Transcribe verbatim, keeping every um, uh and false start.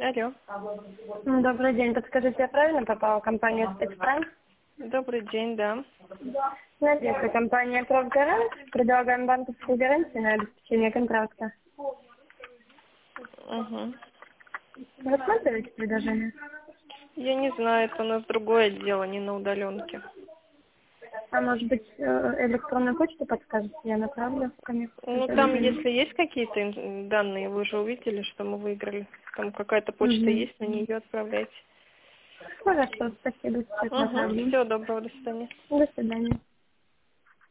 Алло. Ну, Добрый день. Подскажите, я правильно попала в компанию «Спецпрайм»? Добрый день, да. Знаете, это компания «Профгарант». Предлагаем банковскую гарантию на обеспечение контракта. Угу. Рассматриваете предложение? Я не знаю, это у нас другое дело, не на удаленке. А может быть, э, электронную почту подскажете? Я направлю ко мне Ну, там, предложение. если есть какие-то ин- данные, вы же увидели, что мы выиграли. Там какая-то почта Угу. есть, на нее отправляйте. Хорошо, спасибо. Сейчас Угу. направлю. Всего доброго, до свидания. До свидания.